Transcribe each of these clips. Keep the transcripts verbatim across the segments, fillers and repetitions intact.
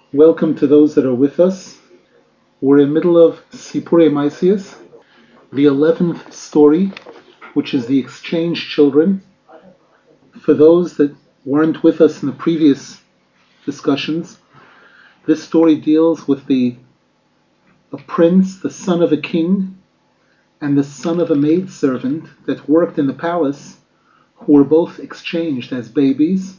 Welcome to those that are with us. We're in the middle of Sipurei Maisius, the eleventh story, which is the exchange children. For those that weren't with us in the previous discussions, this story deals with the a prince, the son of a king, and the son of a maidservant that worked in the palace, who were both exchanged as babies,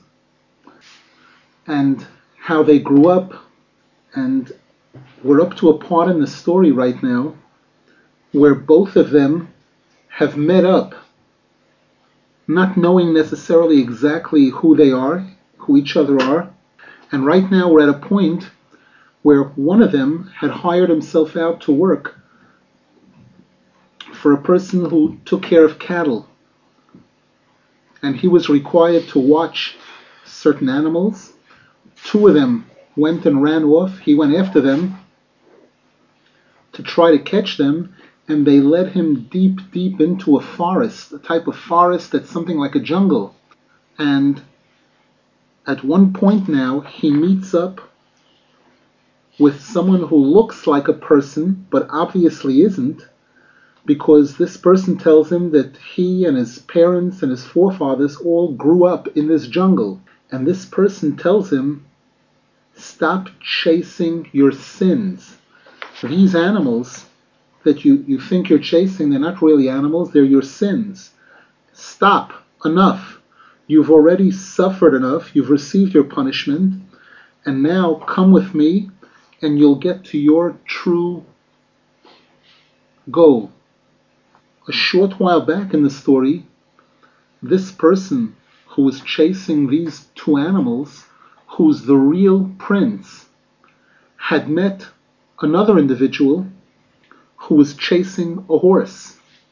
and how they grew up. And we're up to a part in the story right now where both of them have met up, not knowing necessarily exactly who they are, who each other are. And right now we're at a point where one of them had hired himself out to work for a person who took care of cattle. And he was required to watch certain animals. Two of them went and ran off. He went after them to try to catch them, and they led him deep, deep into a forest, a type of forest that's something like a jungle. And at one point now, he meets up with someone who looks like a person, but obviously isn't, because this person tells him that he and his parents and his forefathers all grew up in this jungle. And this person tells him, stop chasing your sins. These animals that you, you think you're chasing, they're not really animals, they're your sins. Stop. Enough. You've already suffered enough, you've received your punishment, and now come with me and you'll get to your true goal. A short while back in the story, this person who was chasing these two animals, who's the real prince, had met another individual who was chasing a horse.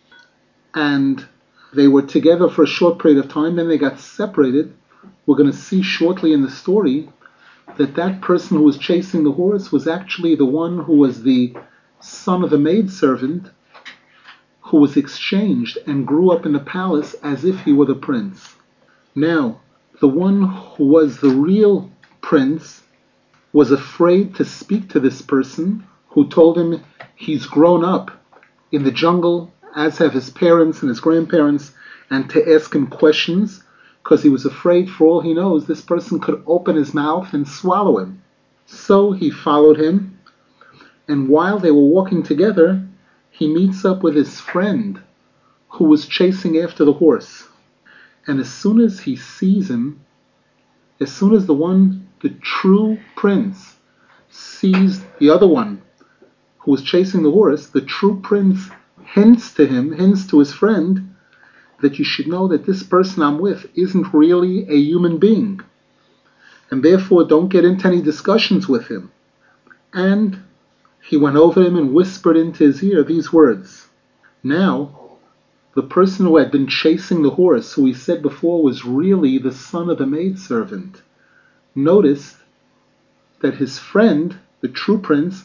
And they were together for a short period of time, then they got separated. We're going to see shortly in the story that that person who was chasing the horse was actually the one who was the son of a maidservant who was exchanged and grew up in the palace as if he were the prince. Now, the one who was the real prince was afraid to speak to this person who told him he's grown up in the jungle, as have his parents and his grandparents, and to ask him questions, because he was afraid, for all he knows, this person could open his mouth and swallow him. So he followed him, and while they were walking together, he meets up with his friend who was chasing after the horse. And as soon as he sees him, as soon as the one, the true prince, sees the other one who was chasing the horse, the true prince hints to him, hints to his friend, that you should know that this person I'm with isn't really a human being. And therefore don't get into any discussions with him. And he went over him and whispered into his ear these words. Now, the person who had been chasing the horse, who he said before was really the son of the maidservant, noticed that his friend, the true prince,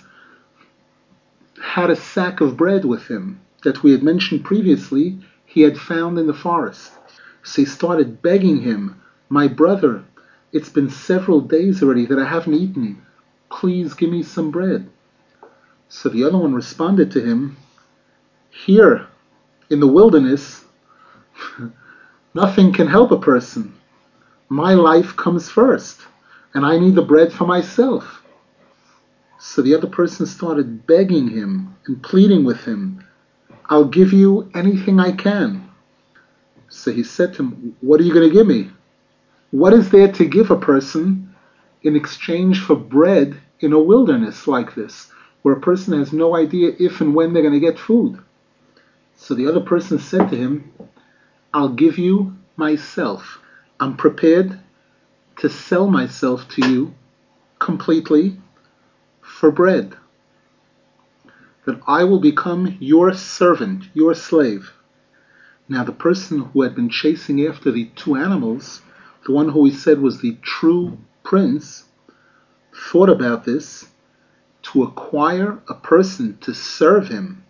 had a sack of bread with him that we had mentioned previously he had found in the forest. So he started begging him, my brother, it's been several days already that I haven't eaten. Please give me some bread. So the other one responded to him, here in the wilderness, nothing can help a person. My life comes first, and I need the bread for myself. So the other person started begging him and pleading with him, I'll give you anything I can. So he said to him, what are you going to give me? What is there to give a person in exchange for bread in a wilderness like this, where a person has no idea if and when they're going to get food? So the other person said to him, I'll give you myself. I'm prepared to sell myself to you completely for bread. That I will become your servant, your slave. Now the person who had been chasing after the two animals, the one who he said was the true prince, thought about this. To acquire a person to serve him,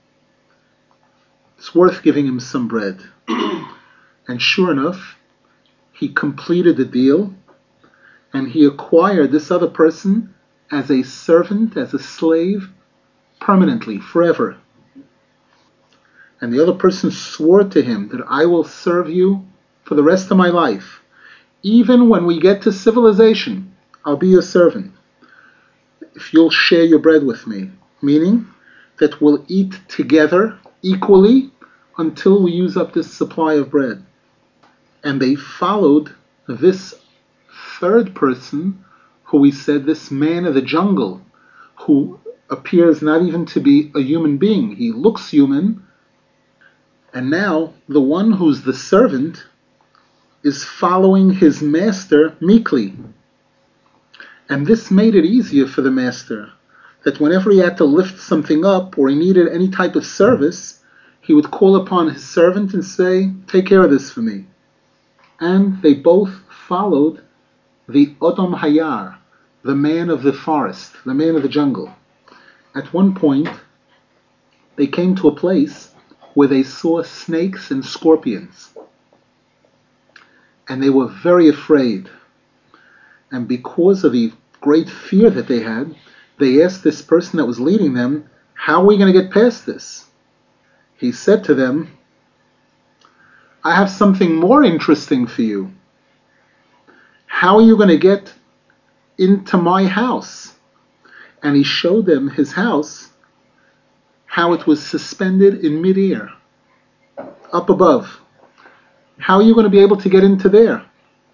it's worth giving him some bread. And sure enough, he completed the deal, and he acquired this other person as a servant, as a slave, permanently, forever. And the other person swore to him that I will serve you for the rest of my life. Even when we get to civilization, I'll be your servant if you'll share your bread with me. Meaning that we'll eat together equally until we use up this supply of bread. And they followed this third person, who we said, this man of the jungle, who appears not even to be a human being. He looks human. And now the one who's the servant is following his master meekly. And this made it easier for the master, that whenever he had to lift something up or he needed any type of service, he would call upon his servant and say, take care of this for me. And they both followed the Odom Hayar, the man of the forest, the man of the jungle. At one point, they came to a place where they saw snakes and scorpions. And they were very afraid. And because of the great fear that they had, they asked this person that was leading them, how are we going to get past this? He said to them, I have something more interesting for you. How are you going to get into my house? And he showed them his house, how it was suspended in midair, up above. How are you going to be able to get into there?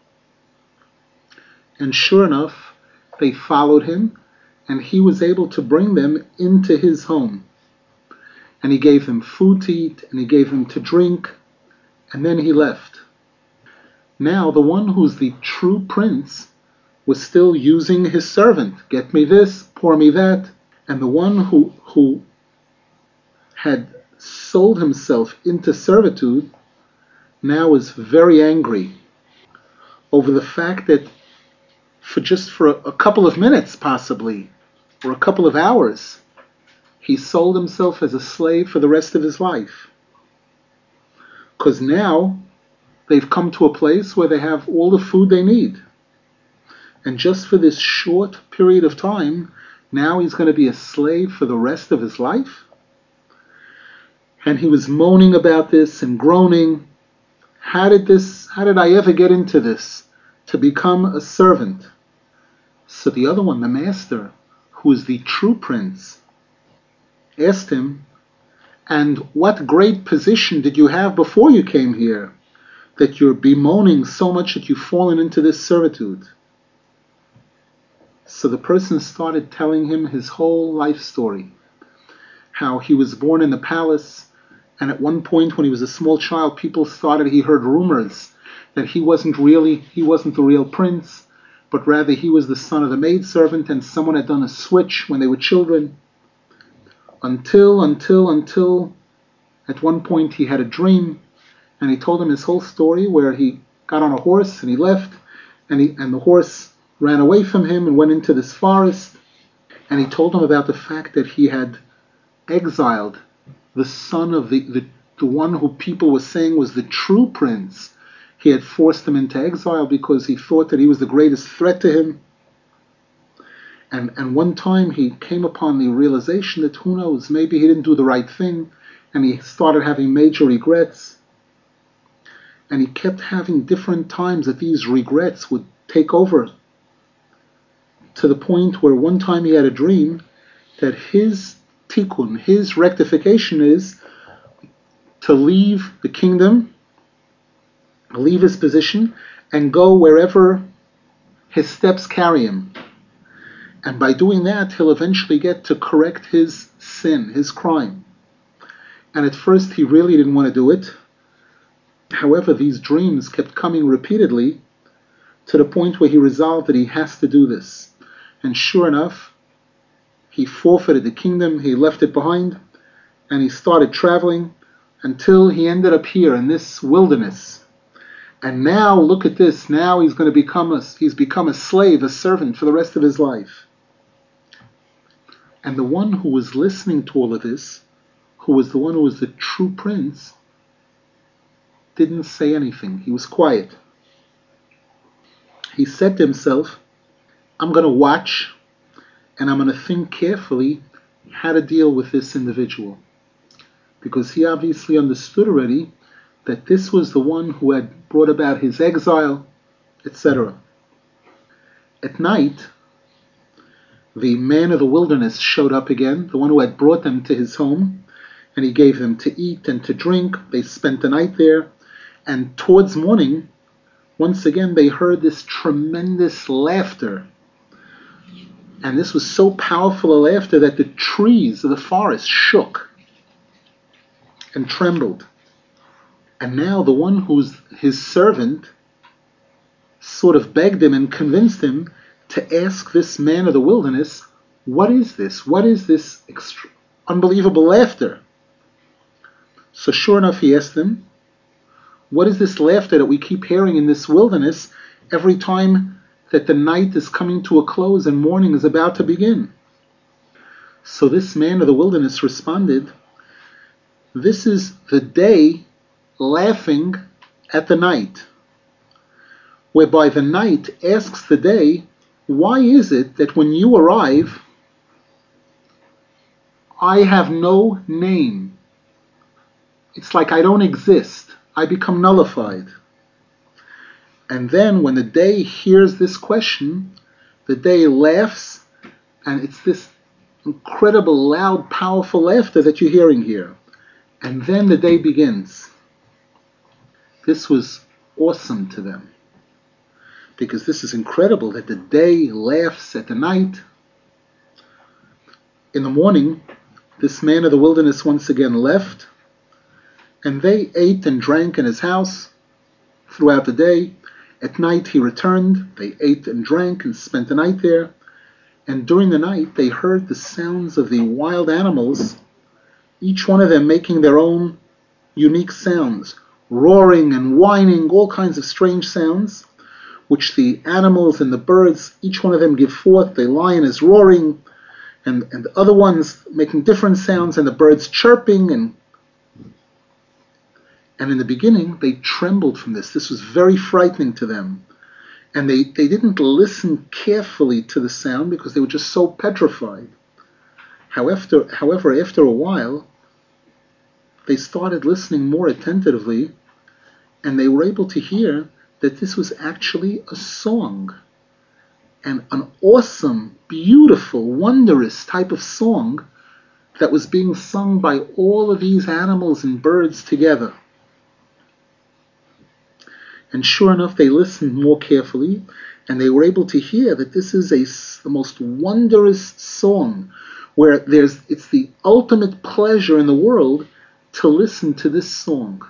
And sure enough, they followed him, and he was able to bring them into his home. And he gave them food to eat, and he gave them to drink, and then he left. Now the one who's the true prince was still using his servant. Get me this, pour me that. And the one who, who had sold himself into servitude now is very angry over the fact that for just for a, a couple of minutes possibly, or a couple of hours, he sold himself as a slave for the rest of his life. Because now they've come to a place where they have all the food they need. And just for this short period of time, now he's going to be a slave for the rest of his life? And he was moaning about this and groaning. How did this, how did I ever get into this? To become a servant. So the other one, the master, who is the true prince, asked him, and what great position did you have before you came here, that you're bemoaning so much that you've fallen into this servitude? So the person started telling him his whole life story. How he was born in the palace, and at one point when he was a small child, people started, he heard rumors that he wasn't really, he wasn't the real prince, but rather he was the son of the maidservant, and someone had done a switch when they were children. Until, until, until, at one point he had a dream, and he told him his whole story, where he got on a horse and he left, and he and the horse ran away from him and went into this forest, and he told him about the fact that he had exiled the son of the, the, the one who people were saying was the true prince. He had forced him into exile because he thought that he was the greatest threat to him. And and one time he came upon the realization that, who knows, maybe he didn't do the right thing, and he started having major regrets. And he kept having different times that these regrets would take over, to the point where one time he had a dream that his tikkun, his rectification is to leave the kingdom, leave his position, and go wherever his steps carry him. And by doing that, he'll eventually get to correct his sin, his crime. And at first he really didn't want to do it. However, these dreams kept coming repeatedly, to the point where he resolved that he has to do this. And sure enough, he forfeited the kingdom, he left it behind, and he started traveling until he ended up here in this wilderness. And now, look at this, now he's going to become a, he's become a slave, a servant for the rest of his life. And the one who was listening to all of this, who was the one who was the true prince, didn't say anything. He was quiet. He said to himself, I'm going to watch and I'm going to think carefully how to deal with this individual. Because he obviously understood already that this was the one who had brought about his exile, et cetera. At night, the man of the wilderness showed up again, the one who had brought them to his home, and he gave them to eat and to drink. They spent the night there, and towards morning, once again, they heard this tremendous laughter. And this was so powerful a laughter that the trees of the forest shook and trembled. And now the one who's his servant sort of begged him and convinced him to ask this man of the wilderness, what is this? What is this extra- unbelievable laughter? So sure enough, he asked him, what is this laughter that we keep hearing in this wilderness every time that the night is coming to a close and morning is about to begin? So this man of the wilderness responded, this is the day laughing at the night, whereby the night asks the day, why is it that when you arrive, I have no name? It's like I don't exist. I become nullified. And then when the day hears this question, the day laughs, and it's this incredible, loud, powerful laughter that you're hearing here. And then the day begins. This was awesome to them, because this is incredible that the day laughs at the night. In the morning, this man of the wilderness once again left, and they ate and drank in his house throughout the day. At night he returned, they ate and drank and spent the night there, and during the night they heard the sounds of the wild animals, each one of them making their own unique sounds, roaring and whining, all kinds of strange sounds, which the animals and the birds, each one of them give forth. The lion is roaring, and, and the other ones making different sounds, and the birds chirping. And and in the beginning, they trembled from this. This was very frightening to them. And they, they didn't listen carefully to the sound because they were just so petrified. However, however, after a while, they started listening more attentively, and they were able to hear that this was actually a song, and an awesome, beautiful, wondrous type of song that was being sung by all of these animals and birds together. And sure enough, they listened more carefully, and they were able to hear that this is a, the most wondrous song, where there's it's the ultimate pleasure in the world to listen to this song.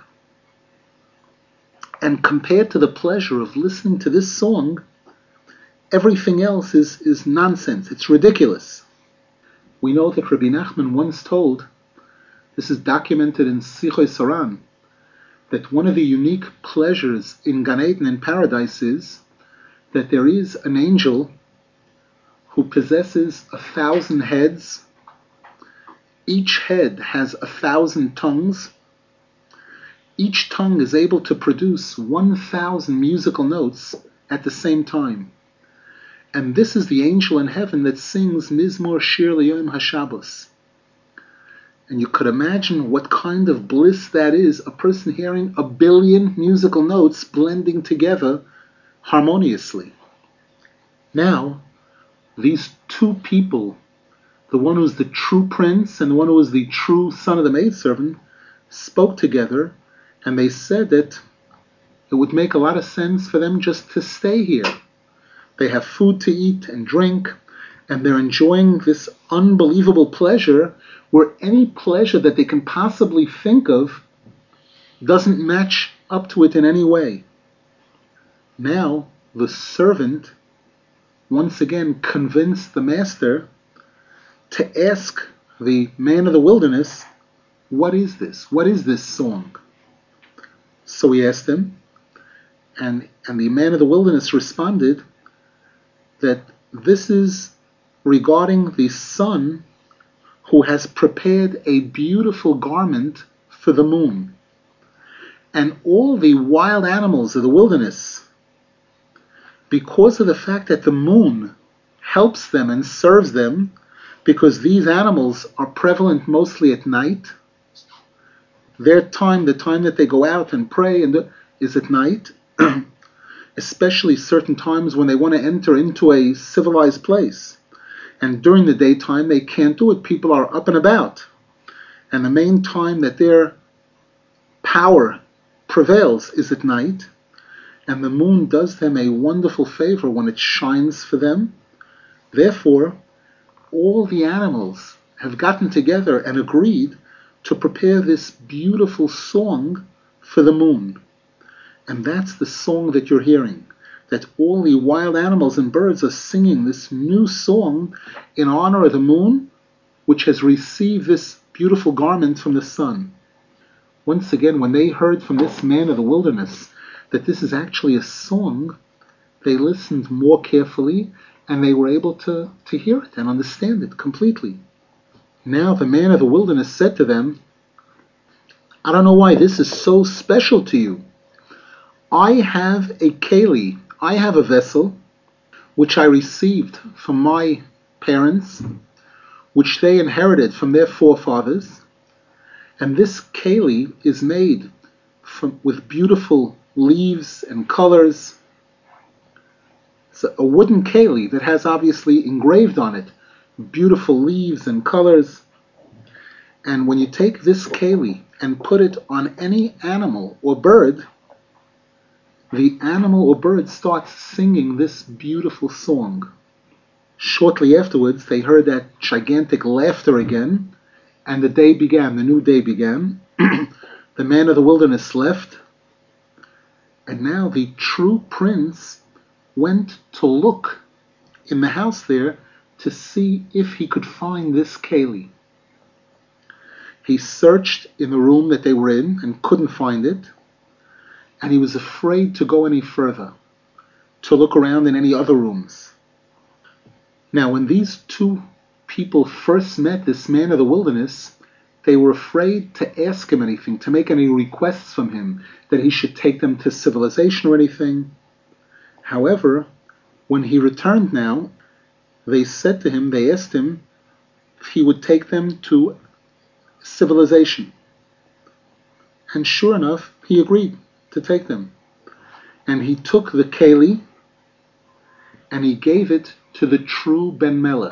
And compared to the pleasure of listening to this song, everything else is, is nonsense. It's ridiculous. We know that Rabbi Nachman once told, this is documented in Sichos Saran, that one of the unique pleasures in Gan Eden and paradise is that there is an angel who possesses a thousand heads. Each head has a thousand tongues. Each tongue is able to produce one thousand musical notes at the same time. And this is the angel in heaven that sings Mizmor Shir L'Yom HaShabbos. And you could imagine what kind of bliss that is, a person hearing a billion musical notes blending together harmoniously. Now, these two people, the one who's the true prince and the one who is the true son of the maidservant, spoke together, and they said that it would make a lot of sense for them just to stay here. They have food to eat and drink, and they're enjoying this unbelievable pleasure where any pleasure that they can possibly think of doesn't match up to it in any way. Now, the servant once again convinced the master to ask the man of the wilderness, what is this? What is this song? So he asked him, and, and the man of the wilderness responded that this is regarding the sun who has prepared a beautiful garment for the moon. And all the wild animals of the wilderness, because of the fact that the moon helps them and serves them, because these animals are prevalent mostly at night. Their time, the time that they go out and pray, and the, is at night, especially certain times when they want to enter into a civilized place. And during the daytime, they can't do it. People are up and about. And the main time that their power prevails is at night. And the moon does them a wonderful favor when it shines for them. Therefore, all the animals have gotten together and agreed to prepare this beautiful song for the moon. And that's the song that you're hearing. That all the wild animals and birds are singing this new song in honor of the moon, which has received this beautiful garment from the sun. Once again, when they heard from this man of the wilderness that this is actually a song, they listened more carefully, and they were able to, to hear it and understand it completely. Now the man of the wilderness said to them, I don't know why this is so special to you. I have a keli, I have a vessel, which I received from my parents, which they inherited from their forefathers. And this keli is made from, with beautiful leaves and colors. It's a wooden keli that has obviously engraved on it beautiful leaves and colors. And when you take this keli and put it on any animal or bird, the animal or bird starts singing this beautiful song. Shortly afterwards, they heard that gigantic laughter again, and the day began, the new day began. The man of the wilderness left, and now the true prince went to look in the house there to see if he could find this keli. He searched in the room that they were in and couldn't find it, and he was afraid to go any further, to look around in any other rooms. Now, when these two people first met this man of the wilderness, they were afraid to ask him anything, to make any requests from him, that he should take them to civilization or anything. However, when he returned now, they said to him, they asked him if he would take them to civilization. And sure enough, he agreed to take them. And he took the keli and he gave it to the true Ben Melech,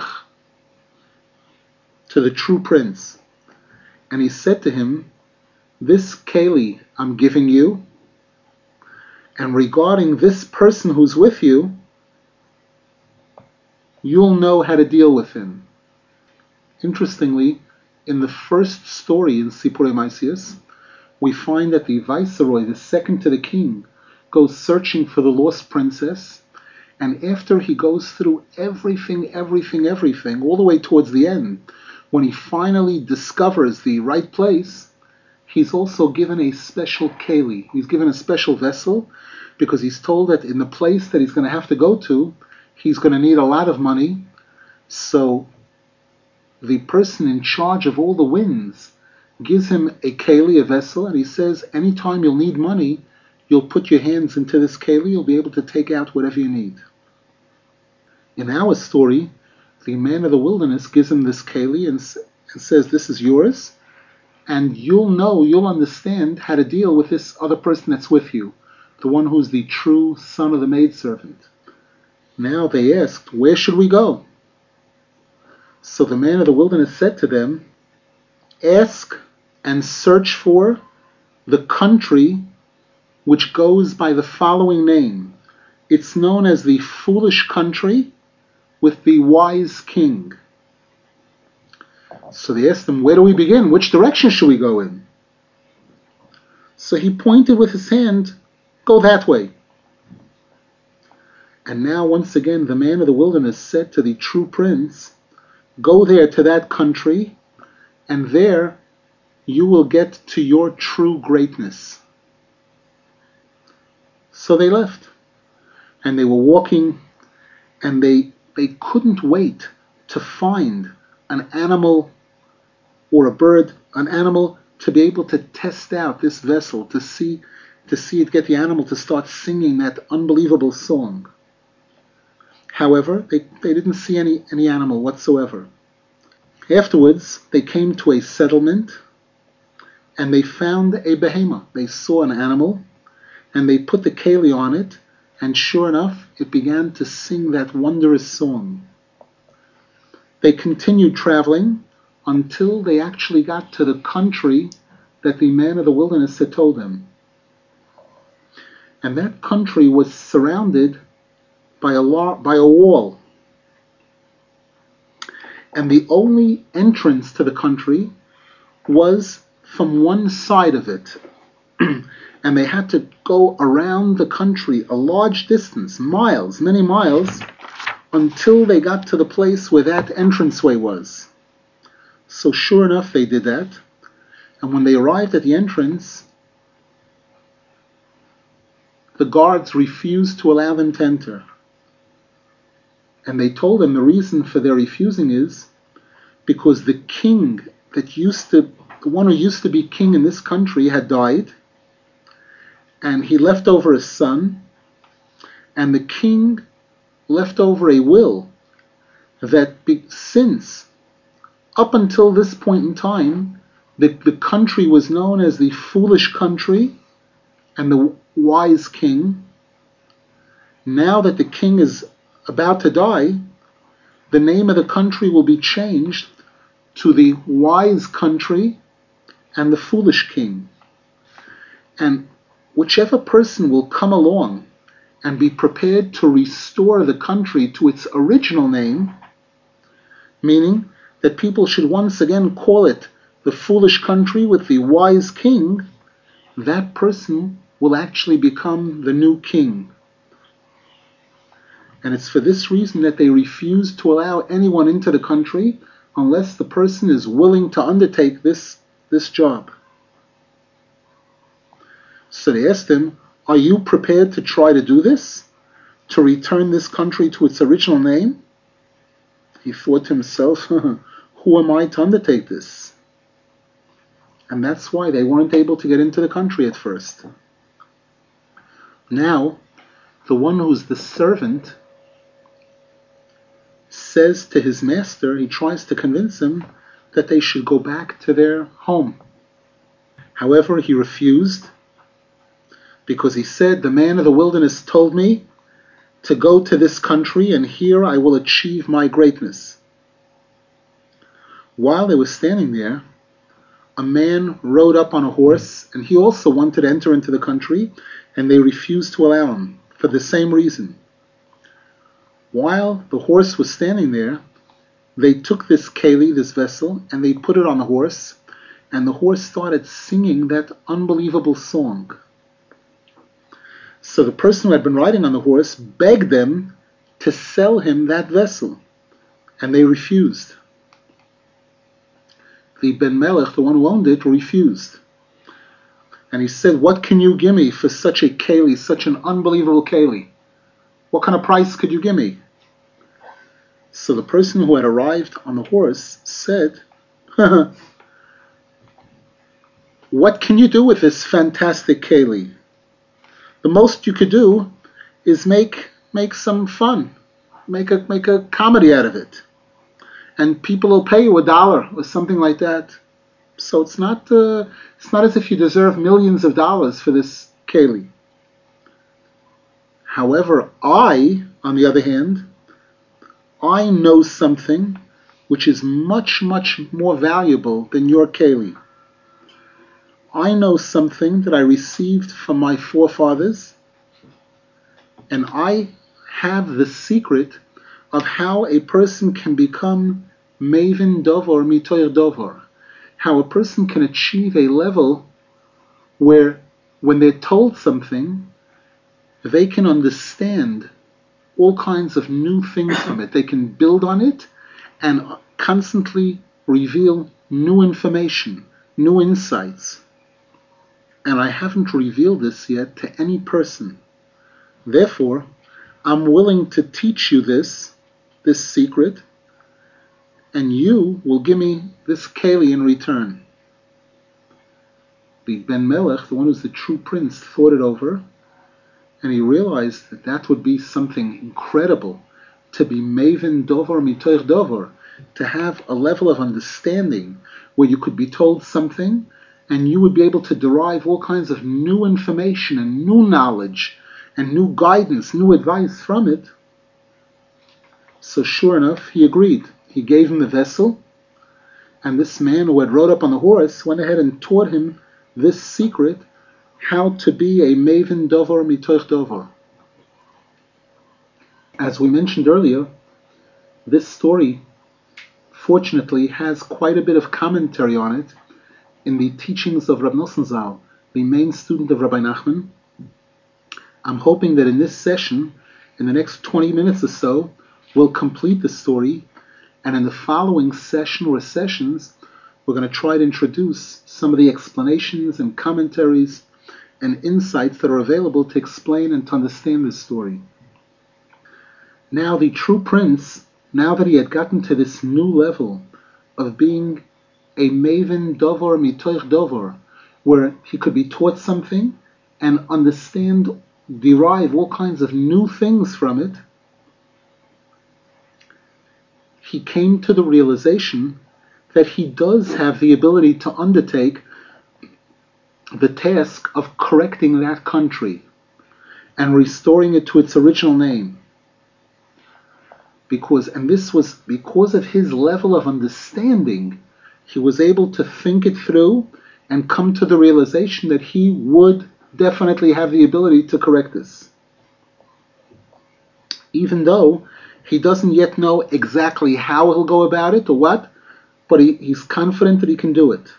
to the true prince. And he said to him, this keli I'm giving you, and regarding this person who's with you, you'll know how to deal with him. Interestingly, in the first story in Sipurei Maisius, we find that the viceroy, the second to the king, goes searching for the lost princess, and after he goes through everything, everything, everything, all the way towards the end, when he finally discovers the right place, he's also given a special keli. He's given a special vessel, because he's told that in the place that he's going to have to go to, he's going to need a lot of money. So the person in charge of all the winds gives him a keli, a vessel, and he says, anytime you'll need money, you'll put your hands into this keli, you'll be able to take out whatever you need. In our story, the man of the wilderness gives him this keli and, and says, this is yours, and you'll know, you'll understand how to deal with this other person that's with you, the one who's the true son of the maidservant. Now they asked, where should we go? So the man of the wilderness said to them, ask and search for the country which goes by the following name. It's known as the foolish country with the wise king. So they asked him, where do we begin? Which direction should we go in? So he pointed with his hand, go that way. And now once again the man of the wilderness said to the true prince, go there to that country, and there you will get to your true greatness. So they left, and they were walking, and they they couldn't wait to find an animal or a bird, an animal, to be able to test out this vessel, to see to see it get the animal to start singing that unbelievable song. However, they, they didn't see any, any animal whatsoever. Afterwards, they came to a settlement and they found a behema. They saw an animal and they put the keli on it, and sure enough, it began to sing that wondrous song. They continued traveling until they actually got to the country that the man of the wilderness had told them. And that country was surrounded by a, law, by a wall. And the only entrance to the country was from one side of it. And they had to go around the country a large distance, miles, many miles, until they got to the place where that entranceway was. So sure enough, they did that. And when they arrived at the entrance, the guards refused to allow them to enter. And they told them the reason for their refusing is because the king that used to, the one who used to be king in this country had died, and he left over a son, and the king left over a will that be, since up until this point in time, the, the country was known as the foolish country and the wise king. Now that the king is about to die, the name of the country will be changed to the wise country and the foolish king. And whichever person will come along and be prepared to restore the country to its original name, meaning that people should once again call it the foolish country with the wise king, that person will actually become the new king. And it's for this reason that they refuse to allow anyone into the country unless the person is willing to undertake this, this job. So they asked him, are you prepared to try to do this? To return this country to its original name? He thought to himself, who am I to undertake this? And that's why they weren't able to get into the country at first. Now, the one who's the servant says to his master, he tries to convince him that they should go back to their home. However, he refused, because he said, the man of the wilderness told me to go to this country, and here I will achieve my greatness. While they were standing there, a man rode up on a horse, and he also wanted to enter into the country, and they refused to allow him for the same reason. While the horse was standing there, they took this keli, this vessel, and they put it on the horse, and the horse started singing that unbelievable song. So the person who had been riding on the horse begged them to sell him that vessel, and they refused. The Ben Melech, the one who owned it, refused. And he said, what can you give me for such a keli, such an unbelievable keli? What kind of price could you give me? So the person who had arrived on the horse said, what can you do with this fantastic keli? The most you could do is make make some fun, make a make a comedy out of it, and people will pay you a dollar or something like that. So it's not uh, it's not as if you deserve millions of dollars for this keli. However, I, on the other hand, I know something which is much, much more valuable than your keli. I know something that I received from my forefathers, and I have the secret of how a person can become Maven Dover Mitoyer Dover, how a person can achieve a level where when they're told something, they can understand all kinds of new things from it. They can build on it and constantly reveal new information, new insights. And I haven't revealed this yet to any person. Therefore, I'm willing to teach you this, this secret, and you will give me this keli in return. The Ben Melech, the one who's the true prince, thought it over, and he realized that that would be something incredible, to be maven dover mitoich dover, to have a level of understanding where you could be told something and you would be able to derive all kinds of new information and new knowledge and new guidance, new advice from it. So sure enough, he agreed. He gave him the vessel, and this man who had rode up on the horse went ahead and taught him this secret, how to be a maven dover mitoich dover. As we mentioned earlier, this story fortunately has quite a bit of commentary on it in the teachings of Rab Nosson Zal, the main student of Rabbi Nachman. I'm hoping that in this session, in the next twenty minutes or so, we'll complete the story, and in the following session or sessions, we're going to try to introduce some of the explanations and commentaries and insights that are available to explain and to understand this story. Now the true prince, now that he had gotten to this new level of being a maven dover mitoich dover, where he could be taught something and understand, derive all kinds of new things from it, he came to the realization that he does have the ability to undertake the task of correcting that country and restoring it to its original name. Because, and this was because of his level of understanding, he was able to think it through and come to the realization that he would definitely have the ability to correct this. Even though he doesn't yet know exactly how he'll go about it or what, but he, he's confident that he can do it.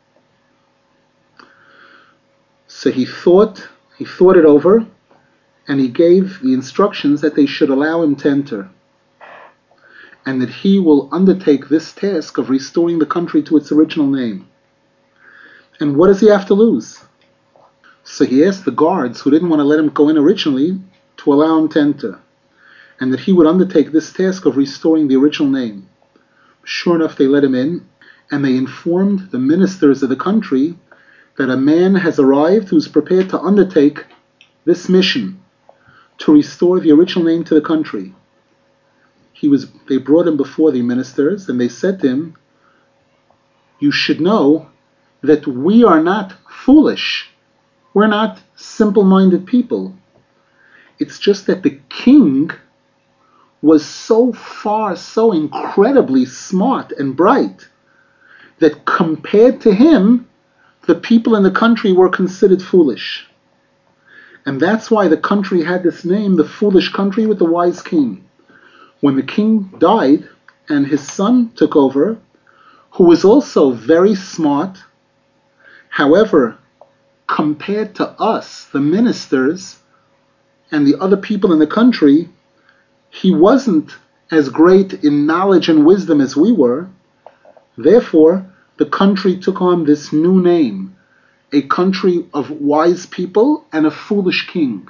So he thought, he thought it over, and he gave the instructions that they should allow him to enter, and that he will undertake this task of restoring the country to its original name. And what does he have to lose? So he asked the guards, who didn't want to let him go in originally, to allow him to enter, and that he would undertake this task of restoring the original name. Sure enough, they let him in, and they informed the ministers of the country that a man has arrived who's prepared to undertake this mission to restore the original name to the country. He was, they brought him before the ministers, and they said to him, "You should know that we are not foolish. We're not simple-minded people. It's just that the king was so far, so incredibly smart and bright, that compared to him, the people in the country were considered foolish. And that's why the country had this name, the foolish country with the wise king. When the king died and his son took over, who was also very smart, however, compared to us, the ministers, and the other people in the country, he wasn't as great in knowledge and wisdom as we were. Therefore, the country took on this new name, a country of wise people and a foolish king.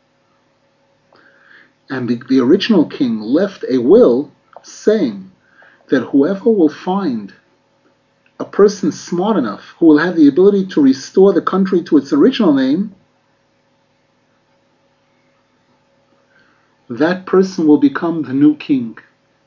And the, the original king left a will saying that whoever will find a person smart enough who will have the ability to restore the country to its original name, that person will become the new king.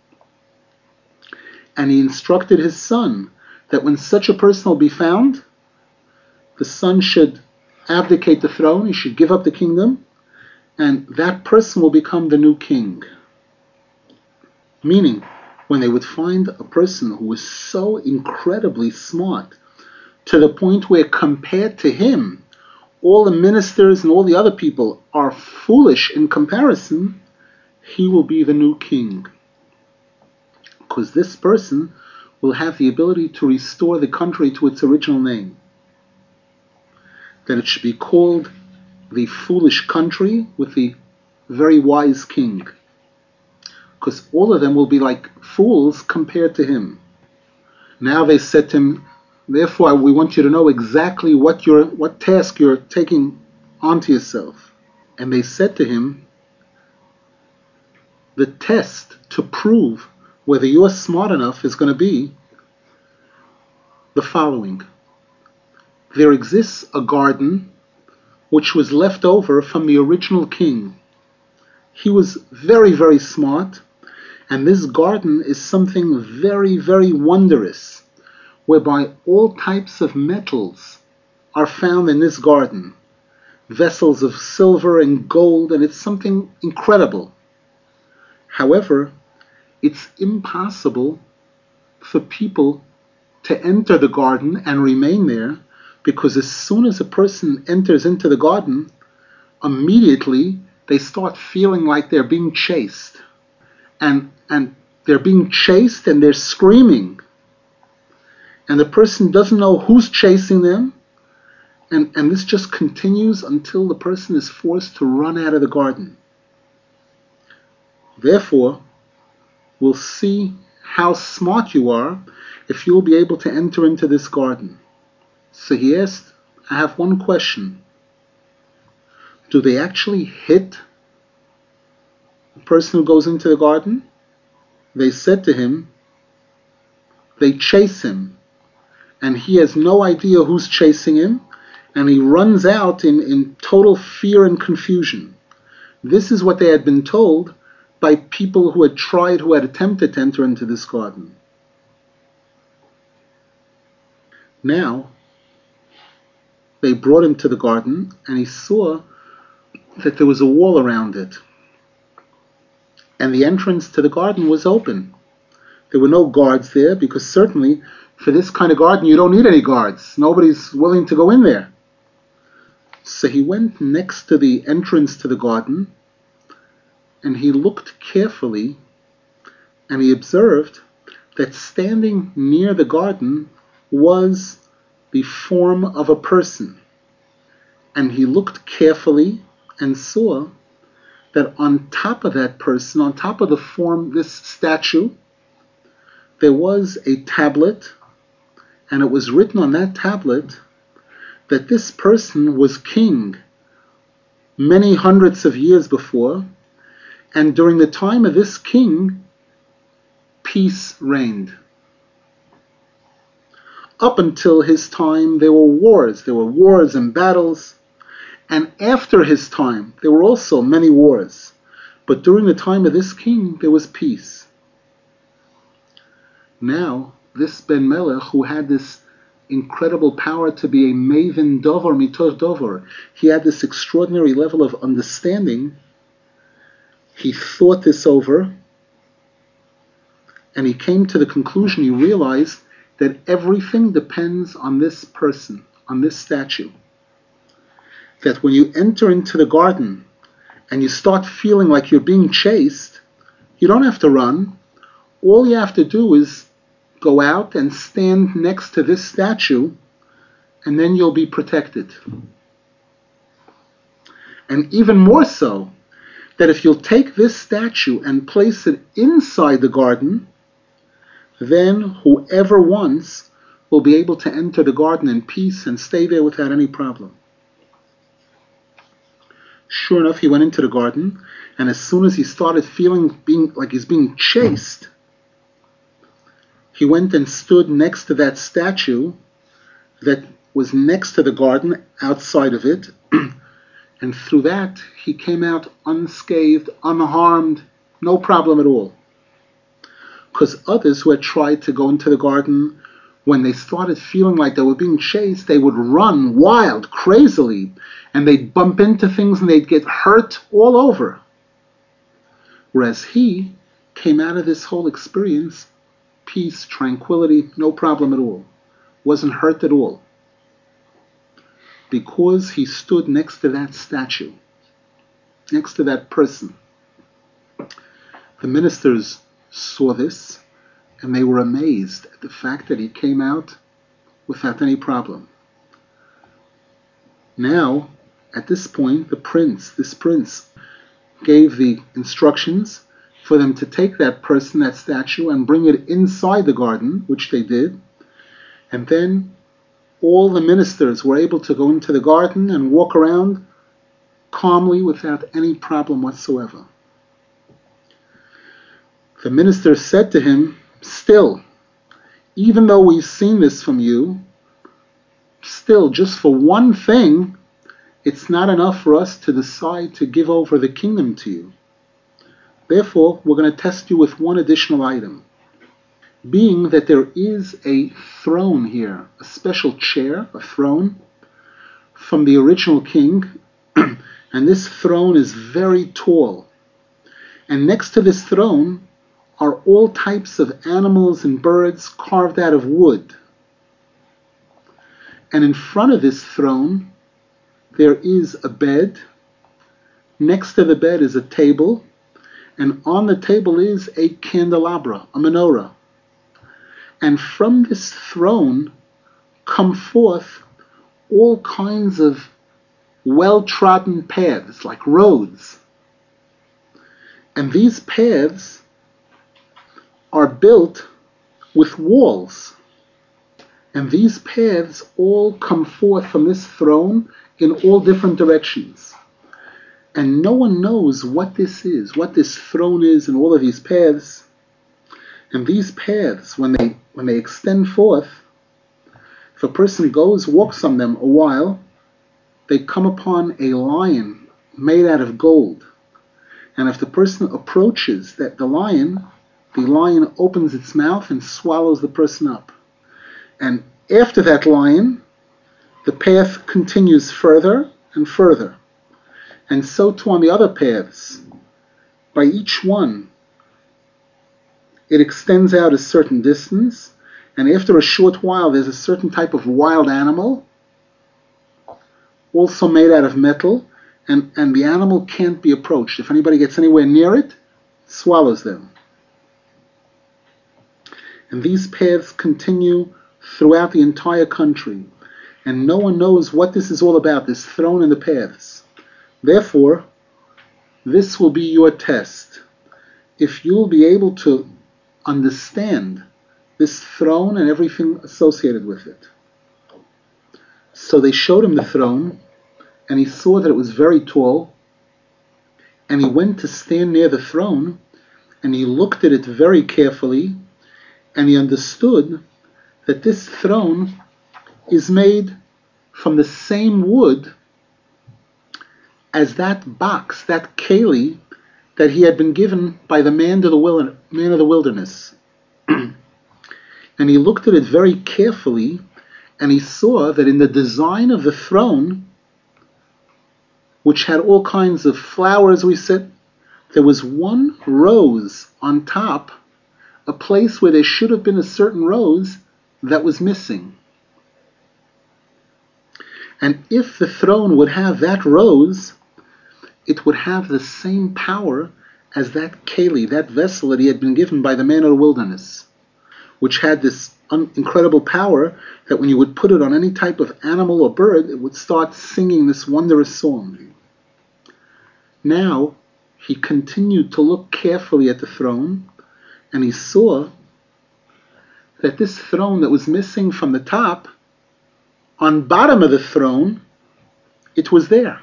And he instructed his son that when such a person will be found, the son should abdicate the throne, he should give up the kingdom, and that person will become the new king. Meaning, when they would find a person who was so incredibly smart, to the point where compared to him, all the ministers and all the other people are foolish in comparison, he will be the new king. Because this person will have the ability to restore the country to its original name. That it should be called the foolish country with the very wise king. Because all of them will be like fools compared to him. Now they said to him, therefore we want you to know exactly what you're, what task you're taking onto yourself. And they said to him, the test to prove whether you're smart enough is going to be the following. There exists a garden which was left over from the original king. He was very, very smart, And this garden is something very, very wondrous, whereby all types of metals are found in this garden. Vessels of silver and gold, and it's something incredible. However, it's impossible for people to enter the garden and remain there, because as soon as a person enters into the garden, immediately they start feeling like they're being chased. And, and they're being chased and they're screaming. And the person doesn't know who's chasing them. And, and this just continues until the person is forced to run out of the garden. Therefore, we'll see how smart you are if you'll be able to enter into this garden. So he asked, I have one question. Do they actually hit the person who goes into the garden? They said to him, they chase him. And he has no idea who's chasing him. And he runs out in, in total fear and confusion. This is what they had been told by people who had tried, who had attempted to enter into this garden. Now, they brought him to the garden, and he saw that there was a wall around it. And the entrance to the garden was open. There were no guards there, because certainly for this kind of garden you don't need any guards. Nobody's willing to go in there. So he went next to the entrance to the garden, and he looked carefully, and he observed that standing near the garden was the form of a person. And he looked carefully and saw that on top of that person, on top of the form, this statue, there was a tablet, and it was written on that tablet that this person was king many hundreds of years before, and during the time of this king, peace reigned. Up until his time, there were wars. There were wars and battles. And after his time, there were also many wars. But during the time of this king, there was peace. Now, this Ben Melech, who had this incredible power to be a maven dover, mitoch dover, he had this extraordinary level of understanding. He thought this over, and he came to the conclusion, he realized that everything depends on this person, on this statue. That when you enter into the garden and you start feeling like you're being chased, you don't have to run. All you have to do is go out and stand next to this statue, and then you'll be protected. And even more so, that if you'll take this statue and place it inside the garden, then whoever wants will be able to enter the garden in peace and stay there without any problem. Sure enough, he went into the garden, and as soon as he started feeling being like he's being chased, he went and stood next to that statue that was next to the garden, outside of it, and through that he came out unscathed, unharmed, no problem at all. Because others who had tried to go into the garden, when they started feeling like they were being chased, they would run wild, crazily, and they'd bump into things and they'd get hurt all over. Whereas he came out of this whole experience, peace, tranquility, no problem at all. Wasn't hurt at all. Because he stood next to that statue, next to that person. The ministers saw this, and they were amazed at the fact that he came out without any problem. Now, at this point, the prince, this prince, gave the instructions for them to take that person, that statue, and bring it inside the garden, which they did. And then all the ministers were able to go into the garden and walk around calmly without any problem whatsoever. The minister said to him, still, even though we've seen this from you, still, just for one thing, it's not enough for us to decide to give over the kingdom to you. Therefore, we're going to test you with one additional item. Being that there is a throne here, a special chair, a throne, from the original king, and this throne is very tall. And next to this throne are all types of animals and birds carved out of wood. And in front of this throne, there is a bed. Next to the bed is a table. And on the table is a candelabra, a menorah. And from this throne come forth all kinds of well-trodden paths, like roads. And these paths are built with walls. And these paths all come forth from this throne in all different directions. And no one knows what this is, what this throne is, and all of these paths. And these paths, when they when they extend forth, if a person goes, walks on them a while, they come upon a lion made out of gold. And if the person approaches that the lion, the lion opens its mouth and swallows the person up. And after that lion, the path continues further and further. And so too on the other paths. By each one, it extends out a certain distance, and after a short while there's a certain type of wild animal, also made out of metal, and, and the animal can't be approached. If anybody gets anywhere near it, it swallows them. And these paths continue throughout the entire country, and no one knows what this is all about, this throne and the paths. Therefore, this will be your test. If you'll be able to understand this throne and everything associated with it. So they showed him the throne, and he saw that it was very tall, and he went to stand near the throne, and he looked at it very carefully, and he understood that this throne is made from the same wood as that box, that keli, that he had been given by the man of the, wil- man of the wilderness. And he looked at it very carefully, and he saw that in the design of the throne, which had all kinds of flowers, we said, there was one rose on top, a place where there should have been a certain rose that was missing. And if the throne would have that rose, it would have the same power as that keli, that vessel that he had been given by the man of the wilderness, which had this un- incredible power that when you would put it on any type of animal or bird, it would start singing this wondrous song. Now, he continued to look carefully at the throne, and he saw that this throne that was missing from the top, on bottom of the throne, it was there.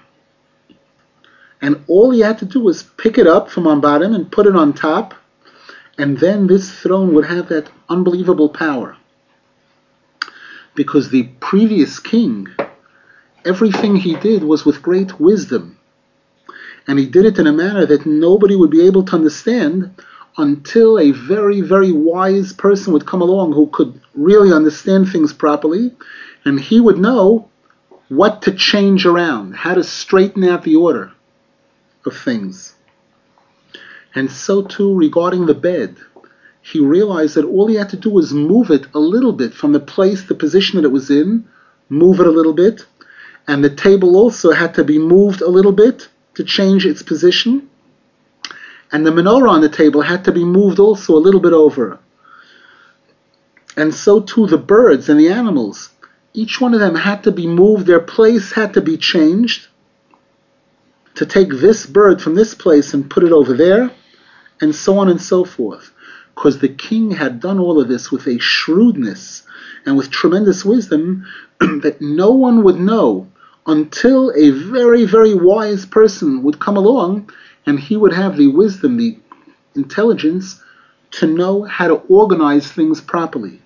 And all he had to do was pick it up from on bottom and put it on top, and then this throne would have that unbelievable power. Because the previous king, everything he did was with great wisdom. And he did it in a manner that nobody would be able to understand until a very, very wise person would come along who could really understand things properly, and he would know what to change around, how to straighten out the order of things. And so too regarding the bed, he realized that all he had to do was move it a little bit from the place, the position that it was in, move it a little bit, and the table also had to be moved a little bit to change its position, and the menorah on the table had to be moved also a little bit over. And so too the birds and the animals, each one of them had to be moved, their place had to be changed, to take this bird from this place and put it over there, and so on and so forth. Because the king had done all of this with a shrewdness and with tremendous wisdom that no one would know until a very, very wise person would come along, and he would have the wisdom, the intelligence to know how to organize things properly.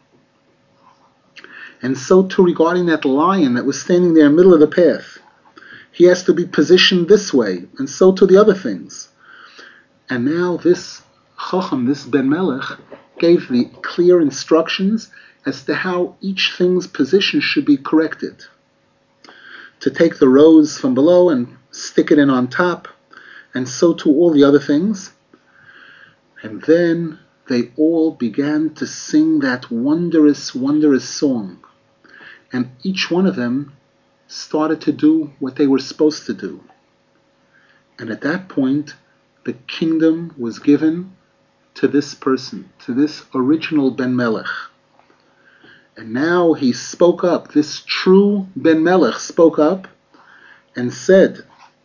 And so too regarding that lion that was standing there in the middle of the path, he has to be positioned this way, and so to the other things. And now this Chacham, this Ben Melech, gave the clear instructions as to how each thing's position should be corrected. To take the rose from below and stick it in on top, and so to all the other things. And then they all began to sing that wondrous, wondrous song. And each one of them started to do what they were supposed to do. And at that point, the kingdom was given to this person, to this original Ben Melech. And now he spoke up, this true Ben Melech spoke up and said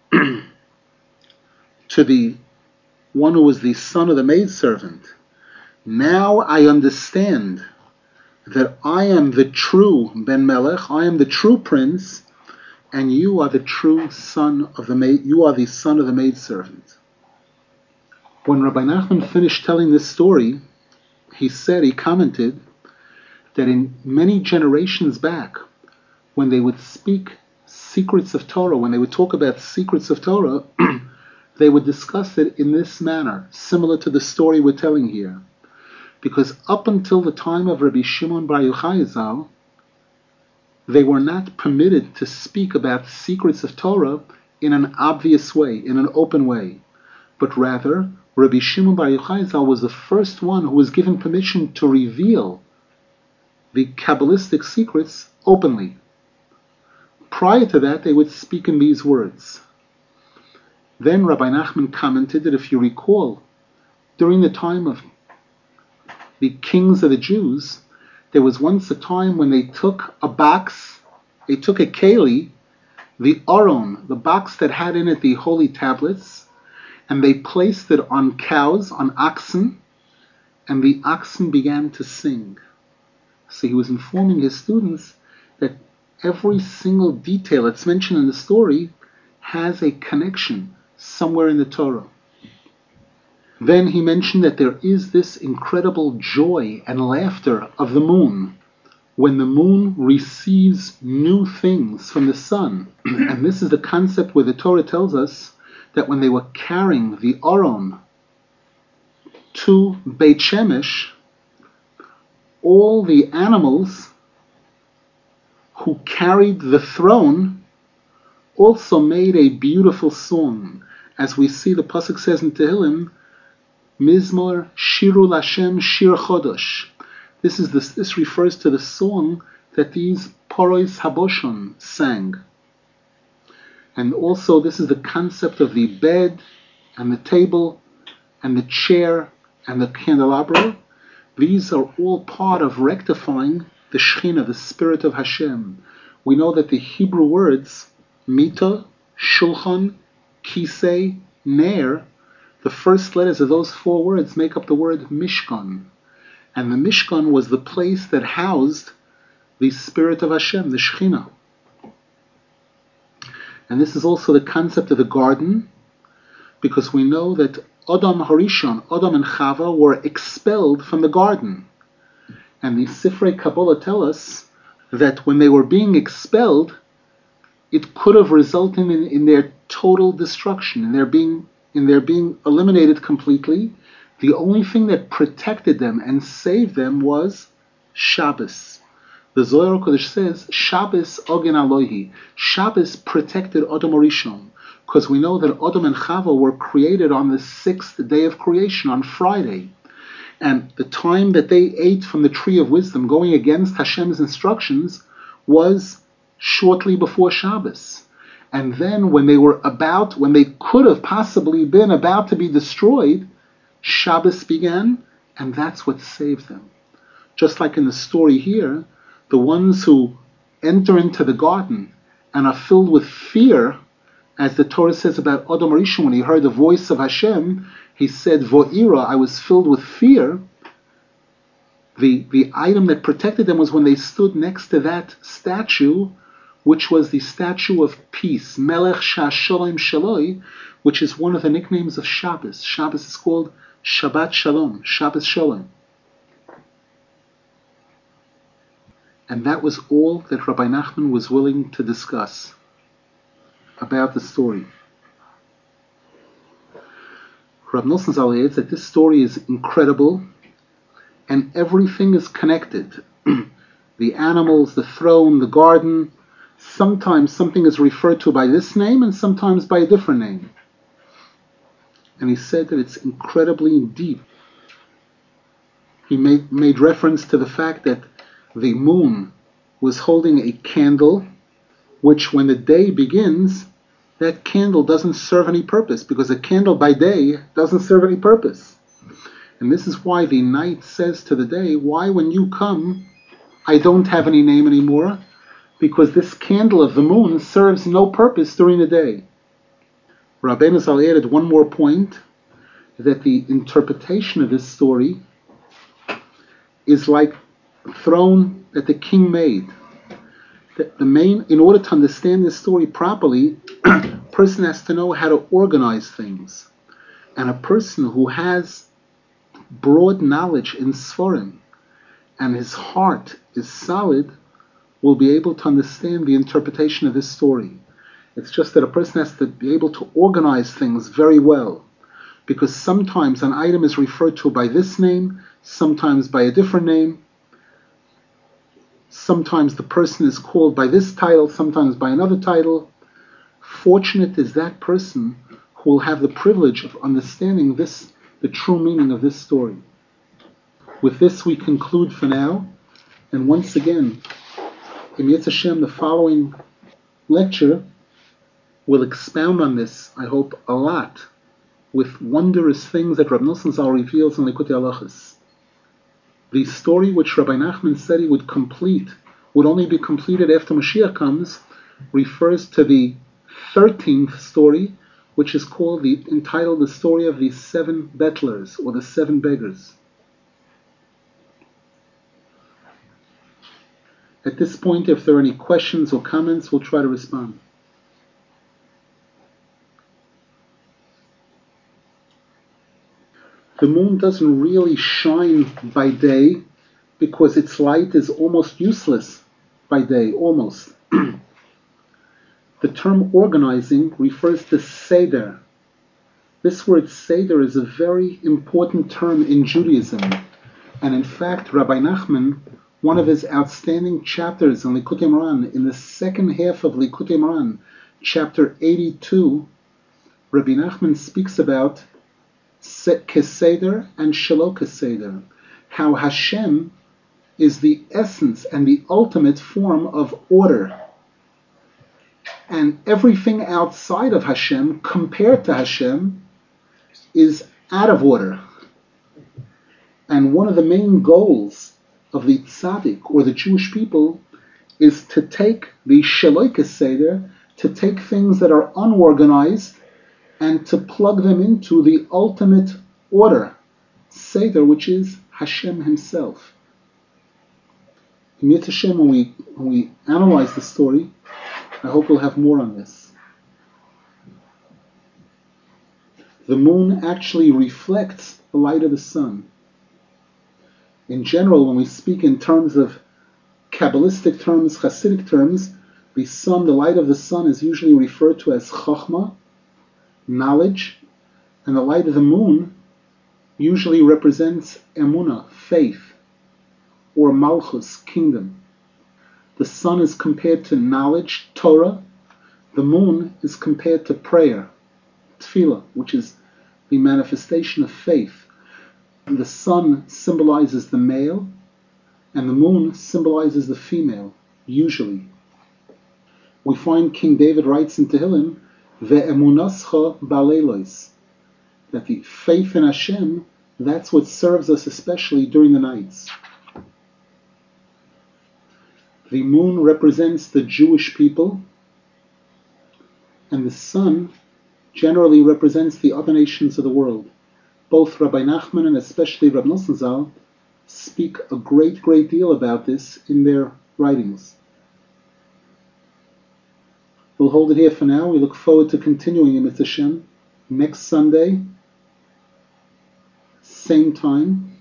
to the one who was the son of the maidservant, now I understand that I am the true Ben Melech, I am the true prince, and you are the true son of the maid, you are the son of the maidservant. When Rabbi Nachman finished telling this story, he said, he commented, that in many generations back, when they would speak secrets of Torah, when they would talk about secrets of Torah, they would discuss it in this manner, similar to the story we're telling here. Because up until the time of Rabbi Shimon Bar Yochai Zal, they were not permitted to speak about secrets of Torah in an obvious way, in an open way. But rather, Rabbi Shimon Bar Yochai Zal was the first one who was given permission to reveal the Kabbalistic secrets openly. Prior to that, they would speak in these words. Then Rabbi Nachman commented that if you recall, during the time of the kings of the Jews, there was once a time when they took a box, they took a keli, the aron, the box that had in it the holy tablets, and they placed it on cows, on oxen, and the oxen began to sing. So he was informing his students that every single detail that's mentioned in the story has a connection somewhere in the Torah. Then he mentioned that there is this incredible joy and laughter of the moon when the moon receives new things from the sun. And this is the concept where the Torah tells us that when they were carrying the Aron to Beit Shemesh, all the animals who carried the throne also made a beautiful song. As we see, the pasuk says in Tehillim, Mizmor Shiru Lashem Shir Chodosh. This is this. This refers to the song that these Porois Haboshon sang. And also, this is the concept of the bed and the table and the chair and the candelabra. These are all part of rectifying the Shekhinah, the Spirit of Hashem. We know that the Hebrew words Mita, Shulchan, Kisei, Ner, the first letters of those four words make up the word Mishkan. And the Mishkan was the place that housed the Spirit of Hashem, the Shekhinah. And this is also the concept of the garden, because we know that Adam Harishon, Adam and Chava were expelled from the garden. And the Sifrei Kabbalah tell us that when they were being expelled, it could have resulted in, in their total destruction, in their being in their being eliminated completely. The only thing that protected them and saved them was Shabbos. The Zohar Kodesh says, Shabbos Ogen Alohi. Shabbos protected Adam Harishon, because we know that Adam and Chava were created on the sixth day of creation, on Friday. And the time that they ate from the tree of wisdom, going against Hashem's instructions, was shortly before Shabbos. And then when they were about, when they could have possibly been about to be destroyed, Shabbos began, and that's what saved them. Just like in the story here, the ones who enter into the garden and are filled with fear, as the Torah says about Adam Harishon, when he heard the voice of Hashem, he said, Vo'ira, I was filled with fear. The, the item that protected them was when they stood next to that statue, which was the statue of peace, Melech Sha'asholem Shaloi, which is one of the nicknames of Shabbos. Shabbos is called Shabbat Shalom, Shabbos Shalom. And that was all that Rabbi Nachman was willing to discuss about the story. Rab Nosson Zal adds that this story is incredible and everything is connected. The animals, the throne, the garden. Sometimes something is referred to by this name and sometimes by a different name. And he said that it's incredibly deep. He made, made reference to the fact that the moon was holding a candle, which when the day begins, that candle doesn't serve any purpose, because a candle by day doesn't serve any purpose. And this is why the night says to the day, why when you come, I don't have any name anymore, because this candle of the moon serves no purpose during the day. Rabbeinu Zal added one more point, that the interpretation of this story is like a throne that the king made. That the main, in order to understand this story properly, a person has to know how to organize things. And a person who has broad knowledge in Sforim, and his heart is solid, will be able to understand the interpretation of this story. It's just that a person has to be able to organize things very well, because sometimes an item is referred to by this name, sometimes by a different name, sometimes the person is called by this title, sometimes by another title. Fortunate is that person who will have the privilege of understanding this, the true meaning of this story. With this we conclude for now, and once again, in Yetz Hashem, the following lecture will expound on this, I hope, a lot, with wondrous things that Rab Nosson Zal reveals in Likutei Halachos. The story which Rabbi Nachman said he would complete, would only be completed after Mashiach comes, refers to the thirteenth story, which is called the entitled the story of the seven bettlers, or the seven beggars. At this point, if there are any questions or comments, we'll try to respond. The moon doesn't really shine by day because its light is almost useless by day, almost. The term organizing refers to seder. This word seder is a very important term in Judaism. And in fact, Rabbi Nachman, one of his outstanding chapters in Likutei Moharan, in the second half of Likutei Moharan, chapter eighty-two, Rabbi Nachman speaks about Keseder and Shelo Keseder, how Hashem is the essence and the ultimate form of order. And everything outside of Hashem, compared to Hashem, is out of order. And one of the main goals of the tzaddik, or the Jewish people, is to take the Shelo Keseder, to take things that are unorganized, and to plug them into the ultimate order, Seder, which is Hashem Himself. In Yetz Hashem, when we, when we analyze the story, I hope we'll have more on this. The moon actually reflects the light of the sun. In general, when we speak in terms of Kabbalistic terms, Hasidic terms, the sun, the light of the sun, is usually referred to as Chochmah, knowledge, and the light of the moon usually represents Emunah, faith, or Malchus, kingdom. The sun is compared to knowledge, Torah. The moon is compared to prayer, Tefillah, which is the manifestation of faith. And the sun symbolizes the male, and the moon symbolizes the female, usually. We find King David writes in Tehillim, Ve'emunascha ba'leilos, that the faith in Hashem, that's what serves us especially during the nights. The moon represents the Jewish people, and the sun generally represents the other nations of the world. Both Rabbi Nachman and especially Rab Nosson Zal speak a great, great deal about this in their writings. We'll hold it here for now. We look forward to continuing in Yetz Hashem next Sunday, same time.